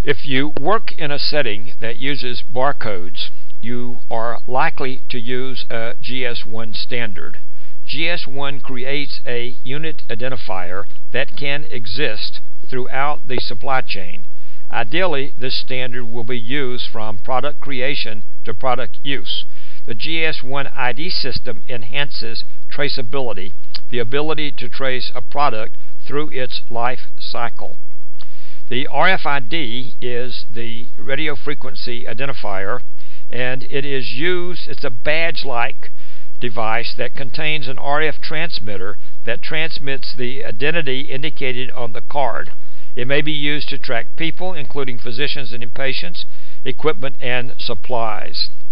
If you work in a setting that uses barcodes, you are likely to use a GS1 standard. GS1 creates a unit identifier that can exist throughout the supply chain. Ideally, this standard will be used from product creation to product use. The GS1 ID system enhances traceability, the ability to trace a product through its life cycle. The RFID is the radio frequency identifier, and it's a badge-like device that contains an RF transmitter that transmits the identity indicated on the card. It may be used to track people, including physicians and patients, equipment, and supplies.